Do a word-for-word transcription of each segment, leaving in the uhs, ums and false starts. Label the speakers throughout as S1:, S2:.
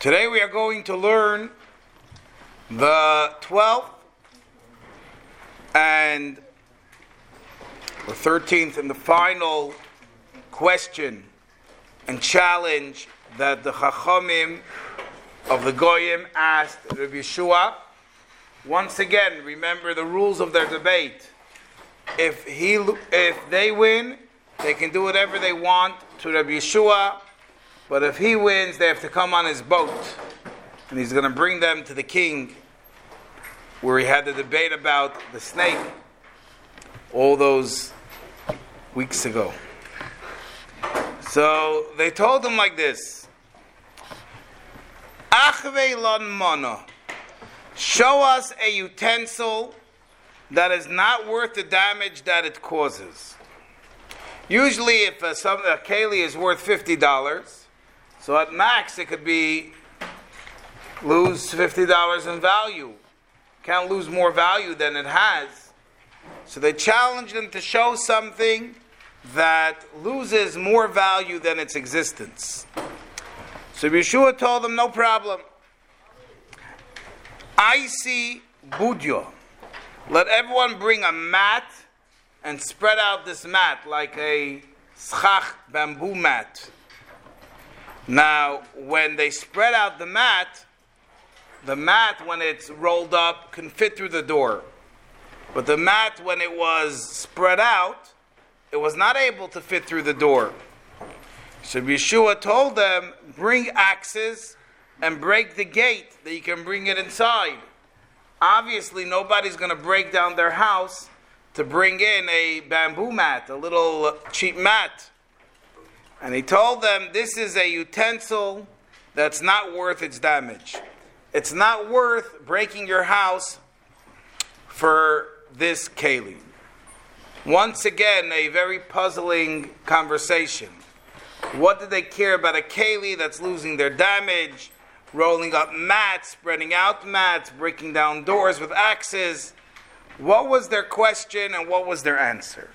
S1: Today we are going to learn the twelfth and the thirteenth and the final question and challenge that the Chachamim of the Goyim asked Rabbi Yeshua. Once again, remember the rules of their debate. If he, if they win, they can do whatever they want to Rabbi Yeshua. But if he wins, they have to come on his boat. And he's going to bring them to the king, where he had the debate about the snake all those weeks ago. So they told him like this: Achvei lon mana. Show us a utensil that is not worth the damage that it causes. Usually if a, some, a keli is worth fifty dollars, so at max it could be lose fifty dollars in value. Can't lose more value than it has. So they challenged him to show something that loses more value than its existence. So Yeshua told them, no problem. I see budyo. Let everyone bring a mat and spread out this mat like a schach bamboo mat. Now, when they spread out the mat, the mat, when it's rolled up, can fit through the door. But the mat, when it was spread out, it was not able to fit through the door. So Yeshua told them, bring axes and break the gate that you can bring it inside. Obviously, nobody's going to break down their house to bring in a bamboo mat, a little cheap mat. And he told them, this is a utensil that's not worth its damage. It's not worth breaking your house for this keli. Once again, a very puzzling conversation. What do they care about a keli that's losing their damage, rolling up mats, spreading out mats, breaking down doors with axes? What was their question and what was their answer?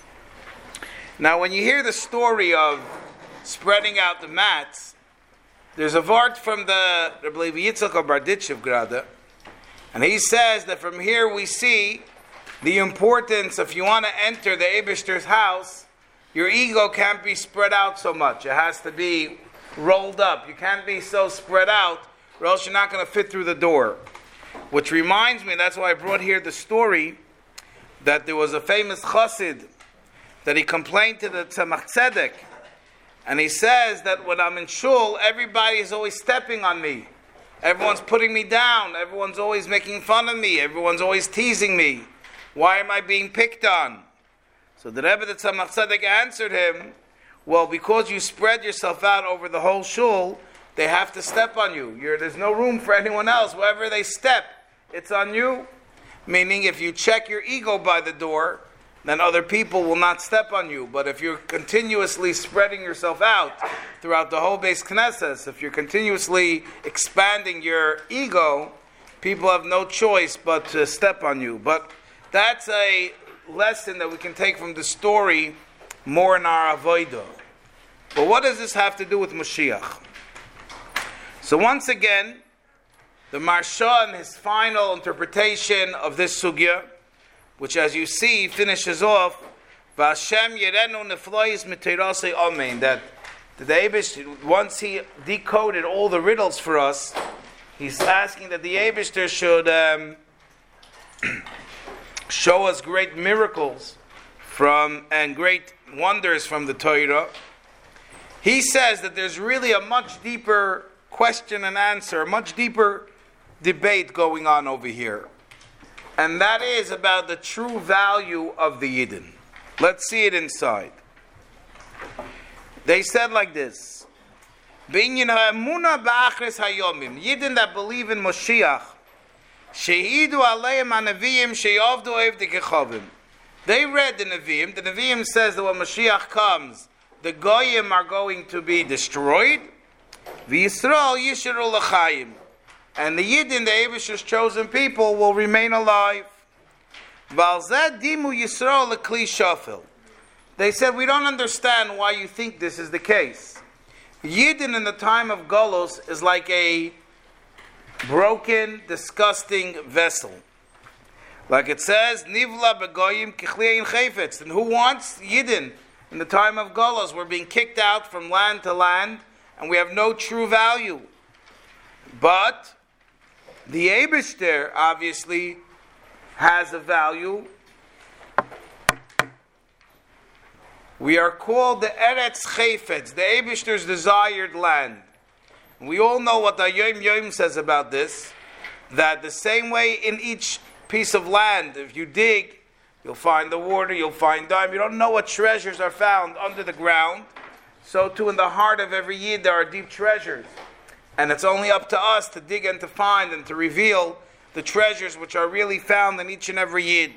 S1: Now, when you hear the story of spreading out the mats, there's a vart from the I believe Yitzchak of Barditchev Grada, and he says that from here we see the importance, if you want to enter the Eibishter's house, your ego can't be spread out so much. It has to be rolled up. You can't be so spread out, or else you're not going to fit through the door. Which reminds me, that's why I brought here the story, that there was a famous chassid that he complained to the Tzemach Tzedek, and he says that when I'm in shul, everybody is always stepping on me. Everyone's putting me down. Everyone's always making fun of me. Everyone's always teasing me. Why am I being picked on? So the Rebbe, the Tzemach Tzedek, answered him, well, because you spread yourself out over the whole shul, they have to step on you. You're, there's no room for anyone else. Wherever they step, it's on you. Meaning, if you check your ego by the door, then other people will not step on you. But if you're continuously spreading yourself out throughout the whole Beis Knesset, if you're continuously expanding your ego, people have no choice but to step on you. But that's a lesson that we can take from the story more in our avodah. But what does this have to do with Mashiach? So once again, the Maharsha in his final interpretation of this sugya, which as you see finishes off, V'Hashem Yerenu Neflois M'Teirasei Amen, that the Eibush, once he decoded all the riddles for us, he's asking that the Eibishter should um, show us great miracles from and great wonders from the Torah. He says that there's really a much deeper question and answer, a much deeper debate going on over here. And that is about the true value of the Yidden. Let's see it inside. They said like this: B'inyan ha'emuna ba'achris hayomim, Yidden that believe in Moshiach, she'idu aleim ha'neviim she'yavdu oiv dekechavim. They read the Nevi'im. The Nevi'im says that when Mashiach comes, the Goyim are going to be destroyed. V'Yisrael yisharu l'chaim. And the Yidden, the Eibishter's chosen people, will remain alive. V'alzeh dimu Yisrael l'kli shafel. They said, we don't understand why you think this is the case. Yidden in the time of Golos is like a broken, disgusting vessel. Like it says, Nivla begoyim kichliyin chayfetz. And who wants Yidden in the time of Golos? We're being kicked out from land to land, and we have no true value. But the Eibishter obviously has a value. We are called the Eretz Chayfetz, the Eibishter's desired land. We all know what the Yom Yom says about this, that the same way in each piece of land, if you dig, you'll find the water, you'll find diamond. You don't know what treasures are found under the ground. So too in the heart of every Yid there are deep treasures. And it's only up to us to dig and to find and to reveal the treasures which are really found in each and every Yid.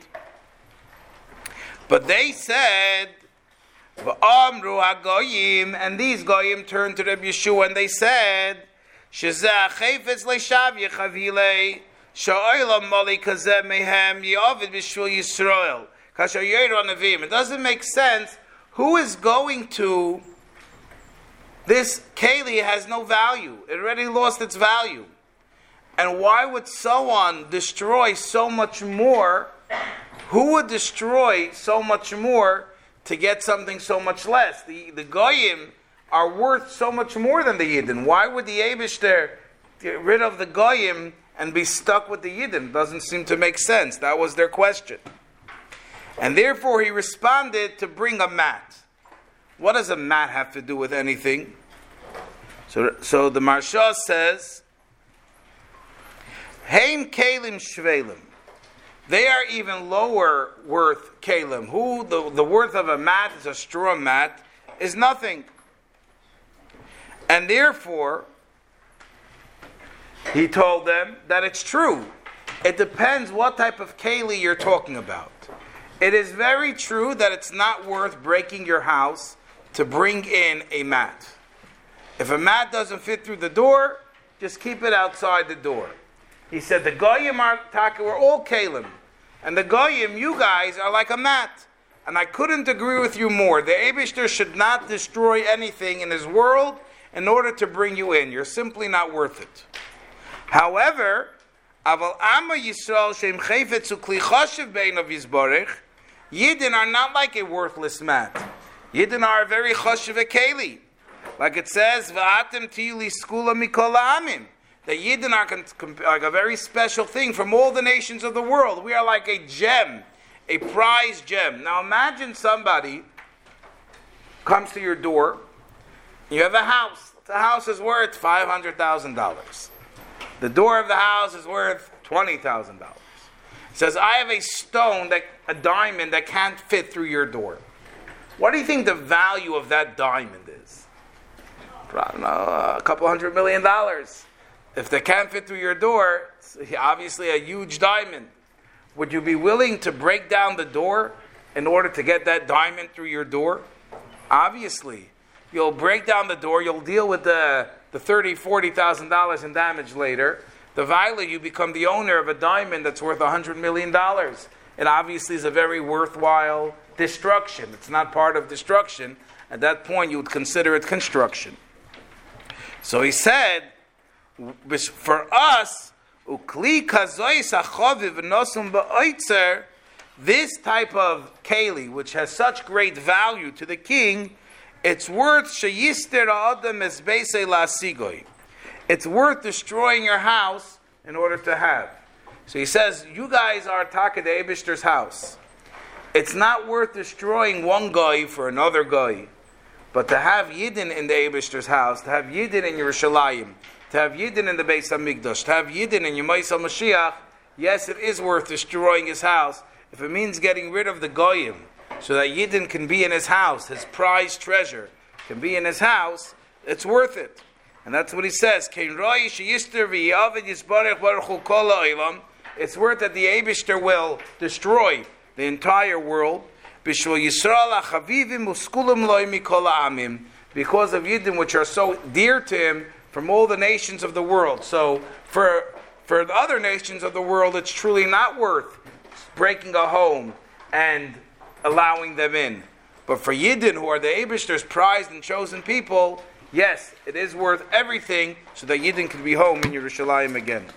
S1: But they said, V'amru hagoyim, and these goyim turned to Rabbi Yeshua and they said, Shezeh chayfetz leishav yechavilei, sha'olam mali kazeh mehem yavid b'shul Yisrael, kasher yoyro nevim. It doesn't make sense. Who is going to... This keli has no value. It already lost its value. And why would someone destroy so much more? Who would destroy so much more to get something so much less? The the goyim are worth so much more than the Yidden. Why would the Eibishter get rid of the goyim and be stuck with the Yidden? Doesn't seem to make sense. That was their question. And therefore he responded to bring a mat. What does a mat have to do with anything? So, so the Maharsha says, Heim kelim shvelim. They are even lower worth kelim. Who the, the worth of a mat is a straw mat is nothing. And therefore, he told them that it's true. It depends what type of keli you're talking about. It is very true that it's not worth breaking your house to bring in a mat. If a mat doesn't fit through the door, just keep it outside the door. He said the goyim are taka, we're all kelim. And the goyim, you guys, are like a mat. And I couldn't agree with you more. The Eibishter should not destroy anything in his world in order to bring you in. You're simply not worth it. However, Aval Amma Yisrael Shem Chayfetz Ukli Chashiv Bein of Yisborech, Yidden are not like a worthless mat. Yidden are a very chashiv keli. Like it says, V'atem tiyuli skula mikol ha'amim. The Yidden are like a very special thing from all the nations of the world. We are like a gem, a prized gem. Now imagine somebody comes to your door. You have a house. The house is worth five hundred thousand dollars. The door of the house is worth twenty thousand dollars. It says, I have a stone, that a diamond that can't fit through your door. What do you think the value of that diamond is? I don't know, a couple hundred million dollars. If they can't fit through your door, it's obviously a huge diamond. Would you be willing to break down the door in order to get that diamond through your door? Obviously. You'll break down the door, you'll deal with the, the thirty thousand dollars, forty thousand dollars in damage later. The Vila, you become the owner of a diamond that's worth one hundred million dollars. It obviously is a very worthwhile destruction. It's not part of destruction. At that point, you would consider it construction. So he said, for us, this type of keli, which has such great value to the king, it's worth it's worth destroying your house in order to have. So he says, you guys are taka the Eibishter's house. It's not worth destroying one guy for another guy. But to have Yidden in the Eibishter's house, to have Yidden in Yerushalayim, to have Yidden in the Beis HaMikdash, to have Yidden in Yemais HaMashiach, yes, it is worth destroying his house if it means getting rid of the Goyim, so that Yidden can be in his house, his prized treasure can be in his house, it's worth it. And that's what he says. It's worth that the Eibishter will destroy the entire world because of Yidden, which are so dear to him from all the nations of the world. So for for the other nations of the world, it's truly not worth breaking a home and allowing them in. But for Yidden, who are the Eibishter's prized and chosen people, yes, it is worth everything so that Yidden can be home in Yerushalayim again.